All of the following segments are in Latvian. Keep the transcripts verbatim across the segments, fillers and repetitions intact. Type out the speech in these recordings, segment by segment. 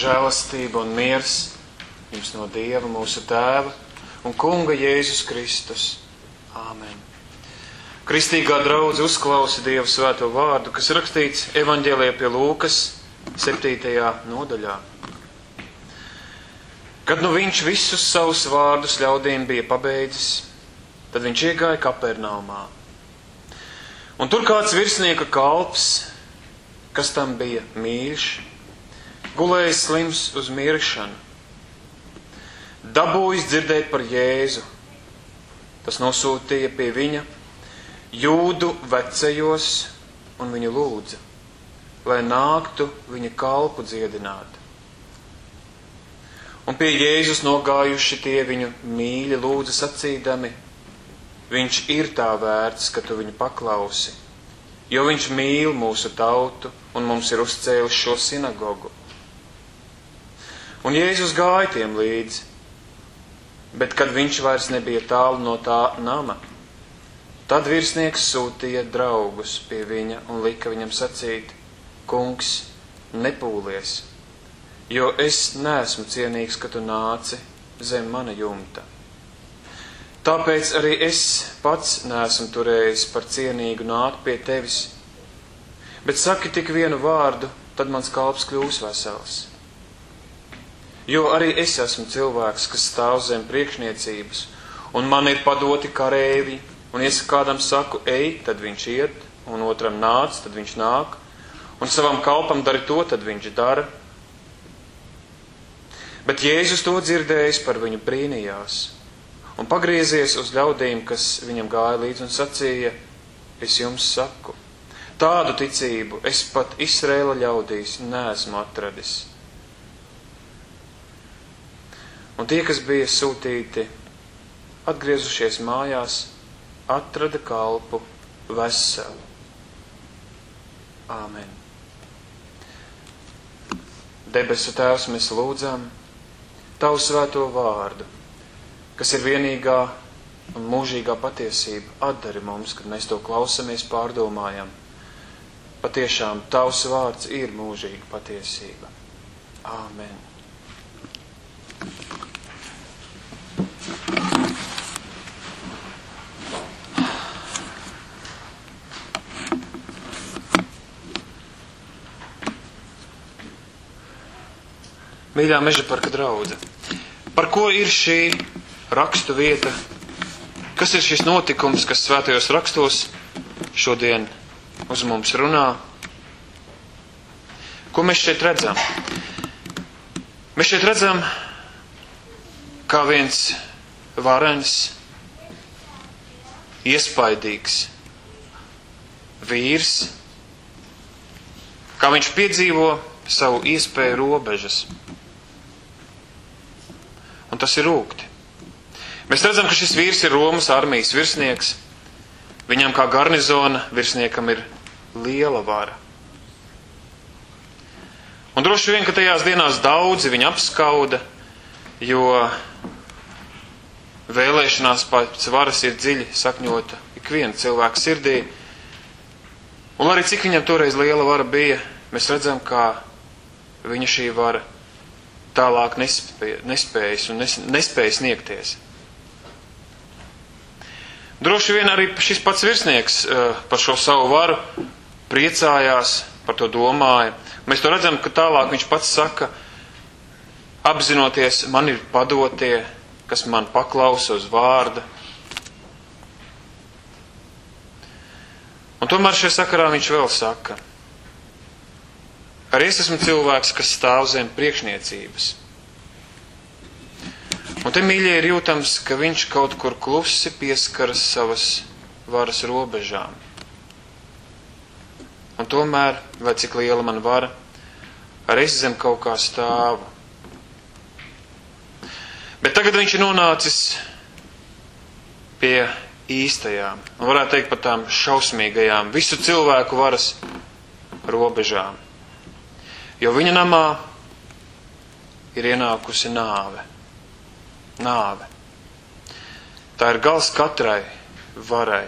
žēlastība un miers jums no Dieva, mūsu Tēva un Kunga Jēzus Kristus. Āmen. Kristīgā draudze uzklausa Dieva svēto vārdu, kas rakstīts evaņģēlijā pie Lūkas septītajā nodaļā. Kad nu viņš visus savus vārdus ļaudīm bija pabeidzis, tad viņš iegāja Kapernaumā. Un tur kāds virsnieka kalps, kas tam bija mīļš, gulējis slims uz miršanu, dabūjis dzirdēt par Jēzu. Tas nosūtīja pie viņa jūdu vecajos un viņu lūdza, lai nāktu viņa kalpu dziedināt. Un pie Jēzus nogājuši tie viņu mīļi lūdza sacīdami: viņš ir tā vērts, ka tu viņu paklausi, jo viņš mīl mūsu tautu un mums ir uzcēlis šo sinagogu. Un Jēzus gāja tiem līdzi, bet kad viņš vairs nebija tālu no tā nama, tad virsnieks sūtīja draugus pie viņa un lika viņam sacīt: kungs, nepūlies, jo es neesmu cienīgs, ka tu nāci zem mana jumta. Tāpēc arī es pats neesmu turējis par cienīgu nākt pie tevis, bet saki tik vienu vārdu, tad mans kalps kļūs vesels. Jo arī es esmu cilvēks, kas stāv zem priekšniecības, un man ir padoti karēvi, un es kādam saku, ej, tad viņš iet, un otram nāc, tad viņš nāk, un savam kalpam dari to, tad viņš dara. Bet Jēzus to dzirdējis, par viņu brīnījās, un pagriezies uz ļaudīm, kas viņam gāja līdz, un sacīja: es jums saku, tādu ticību es pat Izraēla ļaudīs neesmu atradis. Un tie, kas bija sūtīti, atgriezušies mājās, atrada kalpu veselu. Āmen. Debesu Tēvs, mēs lūdzam Tavu svēto vārdu, kas ir vienīgā un mūžīgā patiesība, atdari mums, kad mēs to klausamies, pārdomājam. Patiešām Tavs vārds ir mūžīga patiesība. Āmen. Mīļā Meža parka draudze, par ko ir šī rakstu vieta? Kas ir šis notikums, kas svētajos rakstos šodien uz mums runā? Ko mēs šeit redzam? Mēs šeit redzam, kā viens varens, iespaidīgs vīrs, kā viņš piedzīvo savu iespēju robežas. Un tas ir rūgti. Mēs redzam, ka šis vīrs ir Romas armijas virsnieks. Viņam kā garnizona virsniekam ir liela vara. Un droši vien, ka tajās dienās daudzi viņu apskauda, jo vēlēšanās pēc varas ir dziļi sakņota ikviena cilvēka sirdī. Un arī cik viņam toreiz liela vara bija, mēs redzam, kā viņa šī vara tālāk nespēja, nespējas un nes, nespēja sniegties. Droši vien arī šis pats virsnieks uh, par šo savu varu priecājās, par to domāja. Mēs to redzam, ka tālāk viņš pats saka, apzinoties, man ir padotie, kas man paklausa uz vārda. Un tomēr šajā sakarā viņš vēl saka, arī es esmu cilvēks, kas stāv zem priekšniecības. Un te, mīļie, ir jūtams, ka viņš kaut kur klusi pieskaras savas varas robežām. Un tomēr, vai cik liela man vara, arī es zem kaut kā stāvu. Bet tagad viņš ir nonācis pie īstajām, un varētu teikt pat tām šausmīgajām, visu cilvēku varas robežām. Jo viņa namā ir ienākusi nāve. Nāve. Tā ir gals katrai varai.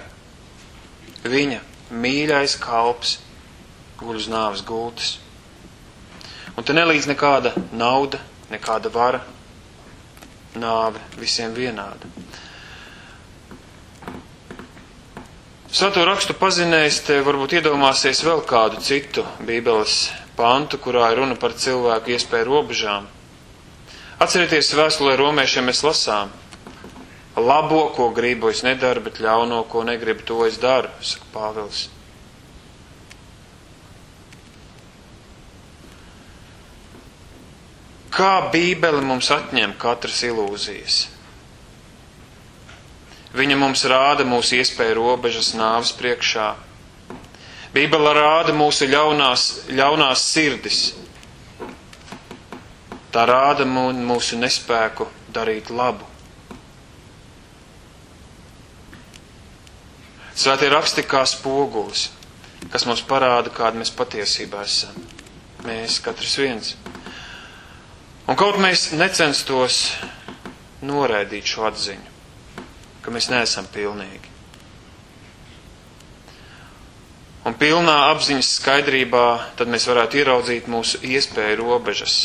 Viņa mīļais kalps guļ uz nāves gultas. Un te nelīdz nekāda nauda, nekāda vara, nāve, visiem vienāda. Svēto rakstu pazinējis, te varbūt iedomāsies vēl kādu citu Bībeles pantu, kurā ir runa par cilvēku iespēju robežām. Atcerieties, vēstulē romiešiem mēs lasām: labo, ko gribu, es nedaru, bet ļauno, ko negribu, to es daru, saka Pāvils. Kā Bībele mums atņem katras ilūzijas? Viņa mums rāda mūsu iespēju robežas nāves priekšā. Bībele rāda mūsu ļaunās, ļaunās sirdis. Tā rāda mūsu nespēku darīt labu. Svētie raksti kā spogulis, kas mums parāda, kāda mēs patiesībā esam. Mēs, katrs viens. Un kaut mēs necenstos noraidīt šo atziņu, ka mēs neesam pilnīgi. Un pilnā apziņas skaidrībā tad mēs varētu ieraudzīt mūsu iespēju robežas.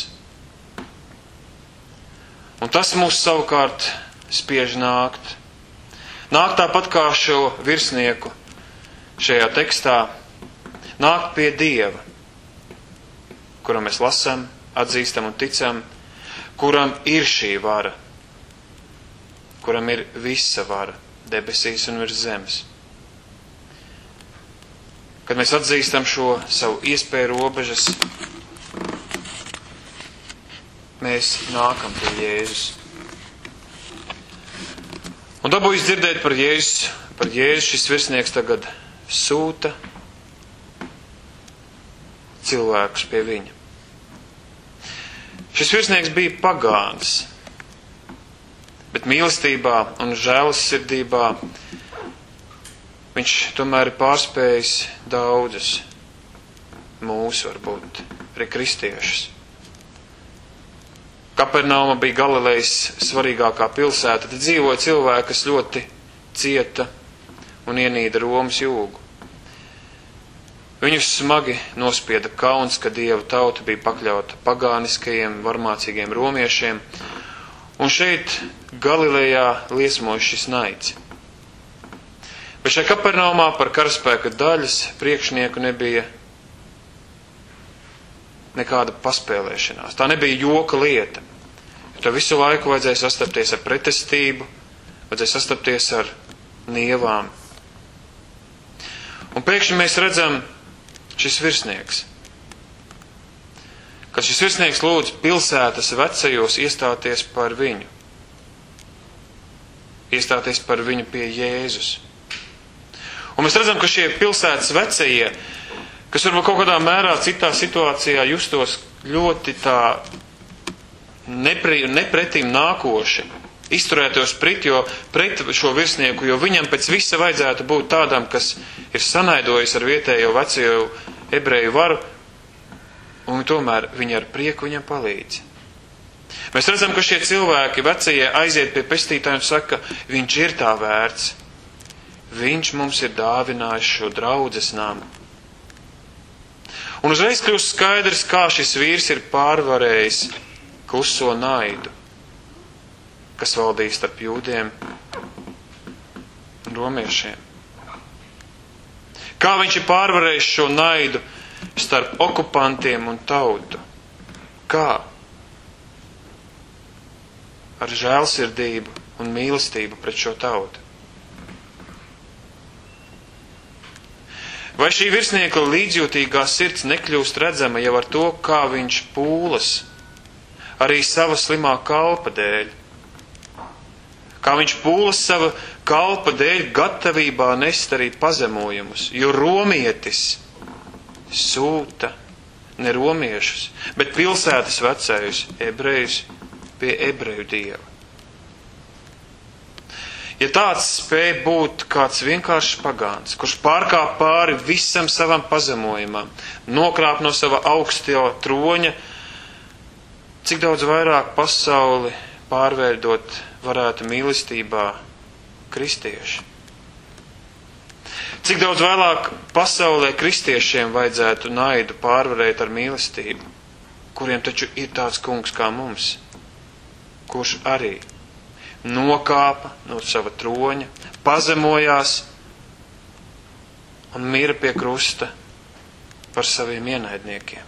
Un tas mūs savukārt spiež nākt. Nākt tāpat kā šo virsnieku šajā tekstā, nākt pie Dieva, kuram mēs lasām, atzīstam un ticam, kuram ir šī vara, kuram ir visa vara debesīs un virs zemes. Kad mēs atzīstam šo savu iespēju robežas, mēs nākam pie Jēzus. Un dabūjis dzirdēt par Jēzus, par Jēzus šis virsnieks tagad sūta cilvēkus pie viņa. Šis virsnieks bija pagāns, bet mīlestībā un žēlasirdībā viņš tomēr ir pārspējis daudzus mūsu, varbūt, arī kristiešus. Kapernauma bija Galilejas svarīgākā pilsēta. Te dzīvoja cilvēki, kas ļoti cieta un ienīda Romas jūgu. Viņus smagi nospieda kauns, ka Dieva tauta bija pakļauta pagāniskajiem, varmācīgiem romiešiem, un šeit Galilejā liesmoja šis naids. Bet šajā Kapernaumā par karaspēka daļas priekšnieku nebija nekāda paspēlēšanās. Tā nebija joka lieta. Jo visu laiku vajadzēja sastapties ar pretestību, vajadzēja sastapties ar nievām. Un pēkšņi mēs redzam šis virsnieks. Kad šis virsnieks lūdz pilsētas vecajos iestāties par viņu. Iestāties par viņu pie Jēzus. Un mēs redzam, ka šie pilsētas vecie, kas varbūt kaut kādā mērā citā situācijā justos ļoti tā nepre, nepretīm nākoši, izturētos pret, jo, pret šo virsnieku, jo viņam pēc visa vajadzētu būt tādam, kas ir sanaidojis ar vietējo veco ebreju varu, un tomēr viņi ar prieku viņam palīdz. Mēs redzam, ka šie cilvēki vecie aiziet pie pestītāja un saka, viņš ir tā vērts. Viņš mums ir dāvinājis šo draudzes namu. Un uzreiz kļūst skaidrs, kā šis vīrs ir pārvarējis kluso naidu, kas valdīja starp jūdiem un romiešiem. Kā viņš ir pārvarējis šo naidu starp okupantiem un tautu. Kā? Ar žēlsirdību un mīlestību pret šo tautu. Vai šī virsnieka līdzjūtīgā sirds nekļūst redzama jau ar to, kā viņš pūlas arī sava slimā kalpa dēļ? Kā viņš pūlas sava kalpa dēļ gatavībā nest arī pazemojumus, jo romietis sūta ne romiešus, bet pilsētas vecējus, ebrejus pie ebreju dieva. Ja tāds spēj būt kāds vienkāršs pagāns, kurš pārkāp pāri visam savam pazemojumam, nokrāp no sava augstā troņa, cik daudz vairāk pasauli pārveidot varētu mīlestībā kristieši. Cik daudz vēlāk pasaulē kristiešiem vajadzētu naidu pārvarēt ar mīlestību, kuriem taču ir tāds kungs kā mums, kurš arī nokāpa no sava troņa, pazemojās un mira pie krusta par saviem ienaidniekiem.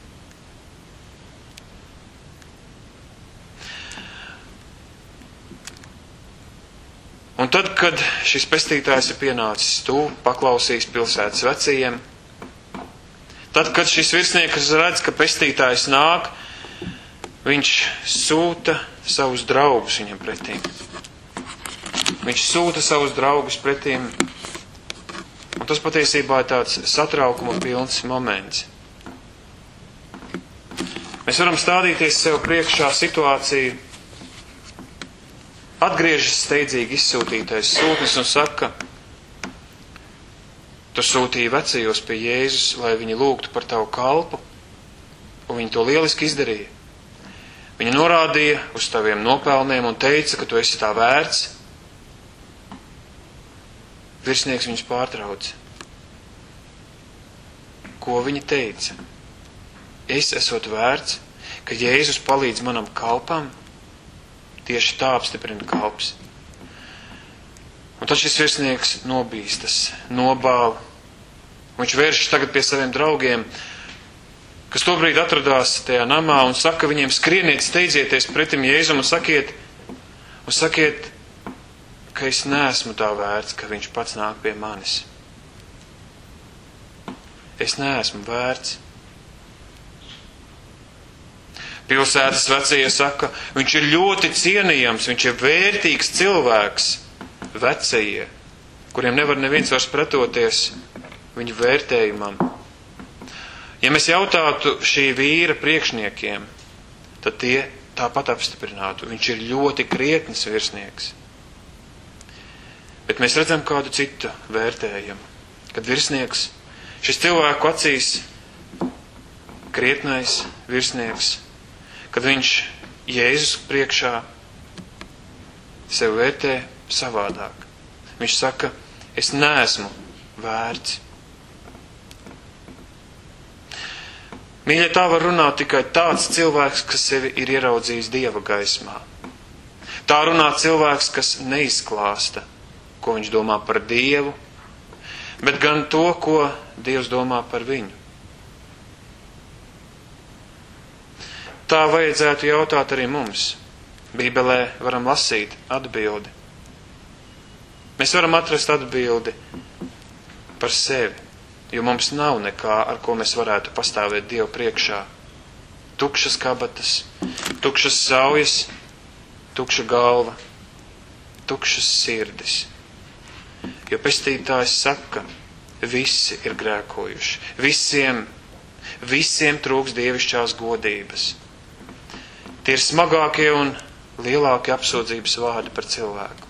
Un tad, kad šis pestītājs ir pienācis tuvu, paklausījis pilsētas vecajiem, tad, kad šis virsnieks redz, ka pestītājs nāk, viņš sūta savus draugus viņam pretīm. Viņš sūta savus draugus pretīm, un tas patiesībā ir tāds satraukuma pilns moments. Mēs varam stādīties sev priekšā situāciju. Atgriežas steidzīgi izsūtītais sūtnis un saka, tu sūtīji vecajos pie Jēzus, lai viņi lūgtu par tavu kalpu, un viņi to lieliski izdarīja. Viņi norādīja uz taviem nopelniem un teica, ka tu esi tā vērts. Virsnieks viņus pārtrauc. Ko viņi teica? Es esot vērts, ka Jēzus palīdz manam kalpam? Tieši tā apstiprina kalps. Un tad šis virsnieks nobīstas, nobāla. Viņš vēršas tagad pie saviem draugiem, kas tobrīd atradās tajā namā, un saka viņiem, skrieniet, steidzieties pretim Jēzum un sakiet, un sakiet, ka es neesmu tā vērts, ka viņš pats nāk pie manis. Es neesmu vērts. Pilsētas vecie saka, viņš ir ļoti cienījams, viņš ir vērtīgs cilvēks. Vecie, kuriem nevar neviens vairs pretoties viņu vērtējumam. Ja mēs jautātu šī vīra priekšniekiem, tad tie tāpat apstiprinātu. Viņš ir ļoti krietns virsnieks. Bet mēs redzam kādu citu vērtējumu. Kad virsnieks, šis cilvēku acīs krietnais virsnieks, kad viņš Jēzus priekšā sev vērtē savādāk. Viņš saka, es neesmu vērts. Mīļie, tā var runāt tikai tāds cilvēks, kas sevi ir ieraudzījis Dieva gaismā. Tā runā cilvēks, kas neizklāsta, ko viņš domā par Dievu, bet gan to, ko Dievs domā par viņu. Tā vajadzētu jautāt arī mums. Bībelē varam lasīt atbildi. Mēs varam atrast atbildi par sevi, jo mums nav nekā, ar ko mēs varētu pastāvēt Dievu priekšā. Tukšas kabatas, tukšas saujas, tukša galva, tukšas sirdis. Jo pestītājs saka, visi ir grēkojuši. Visiem, visiem trūks dievišķās godības. Tie ir smagākie un lielākie apsūdzības vārdi par cilvēku.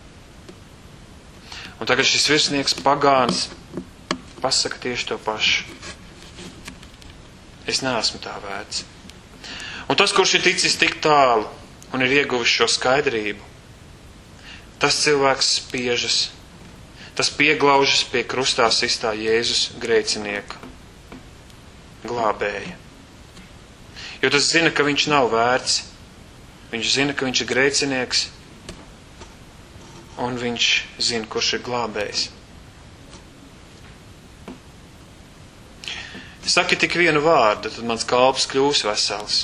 Un tagad šis virsnieks pagāns pasaka tieši to pašu. Es neesmu tā vērts. Un tas, kurš ir ticis tik tālu un ir ieguvis šo skaidrību, tas cilvēks spiežas, tas pieglaužas pie krustā sistā Jēzus grēcinieka, glābēja. Jo tas zina, ka viņš nav vērts. Viņš zina, ka viņš ir grēcinieks. Un viņš zina, kurš ir glābējs. Saki tik vienu vārdu, tad mans kalps kļūs vesels.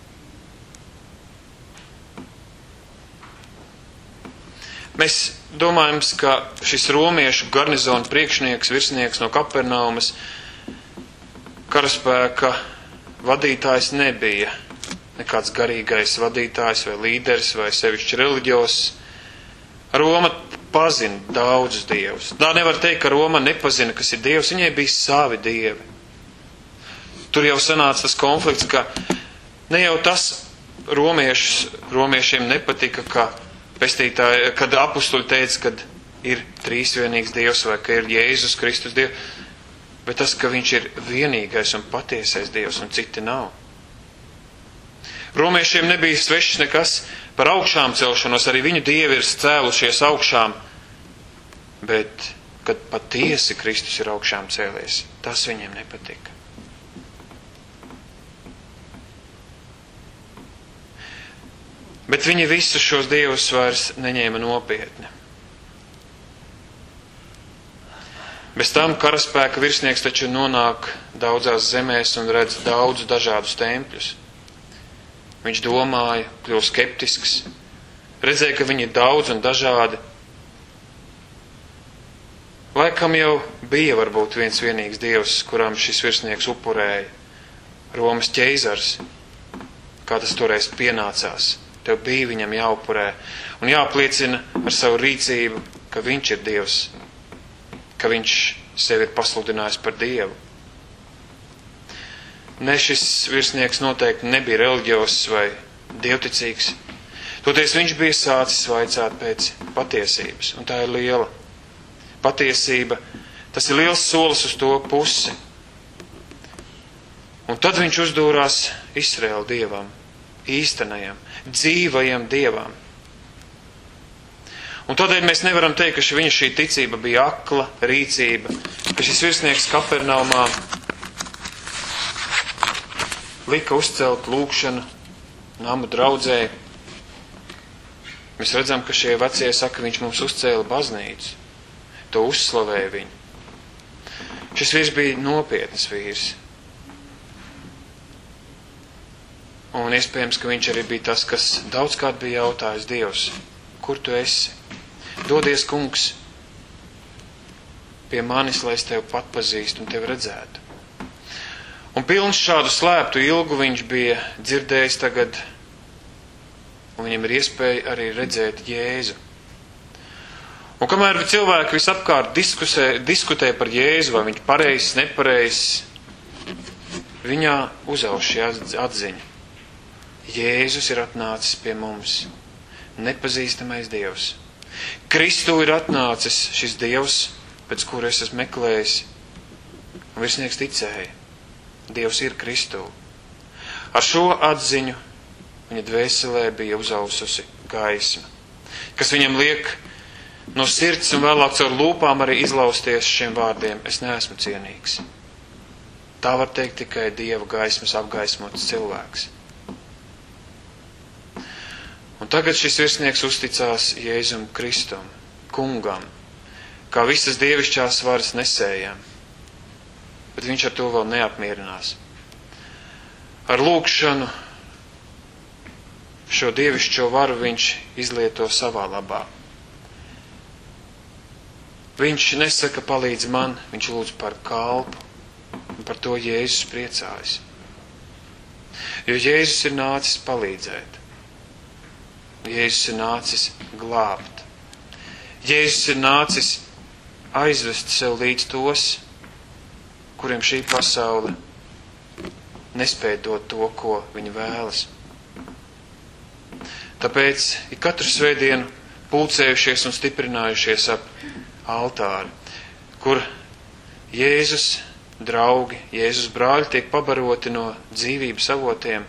Mēs domājam, ka šis romiešu garnizona priekšnieks, virsnieks no Kapernaumas, karaspēka vadītājs nebija nekāds garīgais vadītājs vai līderis vai sevišķi reliģios. Roma pazina daudzus dievus. Tā nevar teikt, ka Roma nepazina, kas ir dievs. Viņai bija savi dievi. Tur jau sanāca tas konflikts, ka ne jau tas romiešus, romiešiem nepatika, ka pestītāji, kad apustuļi teica, ka ir trīsvienīgs dievs vai ka ir Jēzus Kristus dievs, bet tas, ka viņš ir vienīgais un patiesais dievs un citi nav. Romiešiem nebija svešs nekas par augšām celšanos, arī viņu dievi ir cēlušies augšām, bet, kad patiesi Kristus ir augšām cēlies, tas viņiem nepatika. Bet viņi visus šos dievus vairs neņēma nopietni. Bez tam karaspēka virsnieks taču nonāk daudzās zemēs un redz daudz dažādus tempļus. Viņš domāja, kļuva skeptisks, redzēja, ka viņi ir daudz un dažādi. Laikam jau bija varbūt viens vienīgs dievs, kuram šis virsnieks upurēja, Romas ķeizars, kā tas toreiz pienācās. Tev bija viņam jāupurē un jāpliecina ar savu rīcību, ka viņš ir dievs, ka viņš sevi ir pasludinājis par dievu. Ne, šis virsnieks noteikti nebija reliģios vai dievticīgs. Toties viņš bija sācis vaicāt pēc patiesības, un tā ir liela patiesība. Tas ir liels solis uz to pusi. Un tad viņš uzdūrās Izraēla dievam, īstenajam, dzīvajam dievam. Un tādēļ mēs nevaram teikt, ka viņa šī ticība bija akla rīcība, ka šis virsnieks Kapernaumā lika uzcelt lūgšanu namu draudzē. Mēs redzam, ka šie vecie saka, viņš mums uzcēla baznīcu. To uzslavēja viņu. Šis vīrs bija nopietns vīrs. Un iespējams, ka viņš arī bija tas, kas daudzkārt bija jautājis Dievs, kur tu esi? Dodies, kungs, pie manis, lai es tevi patpazīstu un tevi redzētu. Un pilns šādu slēptu ilgu viņš bija dzirdējis tagad, un viņam ir iespēja arī redzēt Jēzu. Un kamēr cilvēki visapkārt diskusē, diskutē par Jēzu, vai viņš pareizs, nepareizs, viņā uzaug šī atziņa. Jēzus ir atnācis pie mums, nepazīstamais Dievs. Kristu ir atnācis šis Dievs, pēc kura es esmu meklējis, un virsnieks ticēja. Dievs ir Kristu. Ar šo atziņu viņa dvēselē bija uzaususi gaisma, kas viņam liek no sirds un vēlāk caur lūpām arī izlausties šiem vārdiem: es neesmu cienīgs. Tā var teikt tikai Dieva gaismas apgaismots cilvēks. Un tagad šis virsnieks uzticās Jēzum Kristum, kungam, kā visas dievišķās varas nesējam. Bet viņš ar to vēl neapmierinās. Ar lūgšanu šo dievišķo varu viņš izlieto savā labā. Viņš nesaka palīdz man, viņš lūdz par kalpu, un par to Jēzus priecājas. Jo Jēzus ir nācis palīdzēt. Jēzus ir nācis glābt. Jēzus ir nācis aizvest sev līdz tos, kuriem šī pasaule nespēja dot to, ko viņi vēlas. Tāpēc ir katru svētdienu pulcējušies un stiprinājušies ap altāri, kur Jēzus draugi, Jēzus brāļi tiek pabaroti no dzīvības avotiem.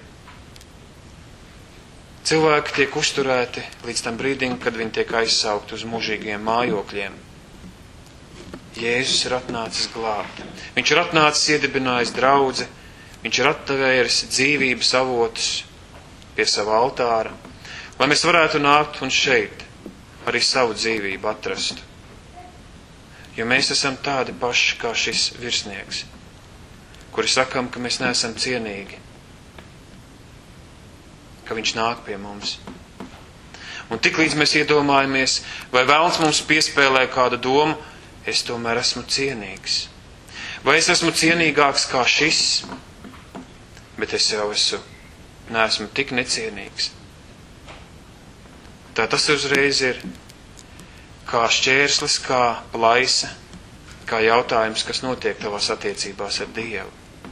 Cilvēki tiek uzturēti līdz tam brīdim, kad viņi tiek aizsaukti uz mūžīgiem mājokļiem. Jēzus ir atnācis glābt. Viņš ir atnācis iedibinājis draudzi, viņš ir atvēris dzīvības avotus pie sava altāra, lai mēs varētu nākt un šeit arī savu dzīvību atrast. Jo mēs esam tādi paši kā šis virsnieks, kuri sakam, ka mēs neesam cienīgi, ka viņš nāk pie mums. Un tiklīdz mēs iedomājamies, vai vēlns mums piespēlē kādu domu, es tomēr esmu cienīgs. Vai es esmu cienīgāks kā šis, bet es jau esmu, neesmu tik necienīgs. Tā tas uzreiz ir kā šķērslis, kā plaisa, kā jautājums, kas notiek tavās attiecībās ar Dievu.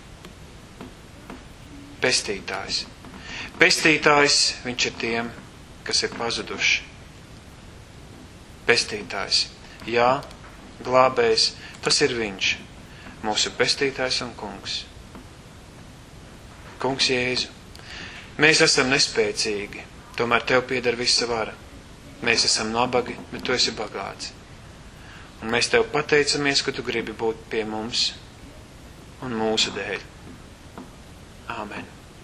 Pestītājs. Pestītājs, viņš ir tiem, kas ir pazuduši. Pestītājs. Jā, glābējs, tas ir viņš, mūsu pestītājs un kungs. Kungs Jēzu, mēs esam nespēcīgi, tomēr tev pieder visa vara. Mēs esam nabagi, bet tu esi bagāts. Un mēs tev pateicamies, ka tu gribi būt pie mums un mūsu dēļ. Āmen.